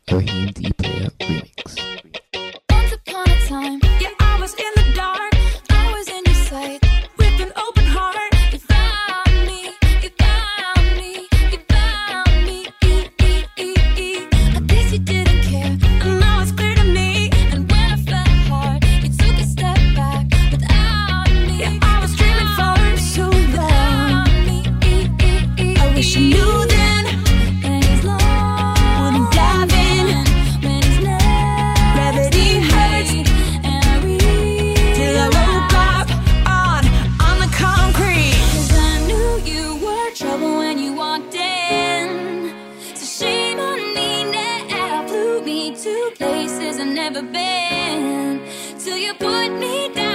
a Raheem D. Player remix. Once upon a time, yeah, I was in the dark. I was in your sight with an open heart. You found me, you found me, you found me. I guess you didn't care, and now it's clear to me. And when I fell hard, you took a step back without me. Yeah, I was dreaming for so long. I wish you knew then. And he's long. Wouldn't dive in when he's next. Gravity hurts, and I reach till I woke up on the concrete. 'Cause I knew you were trouble when you walked in. So shame on me now. Flew me to places I've never been. Till you put me down.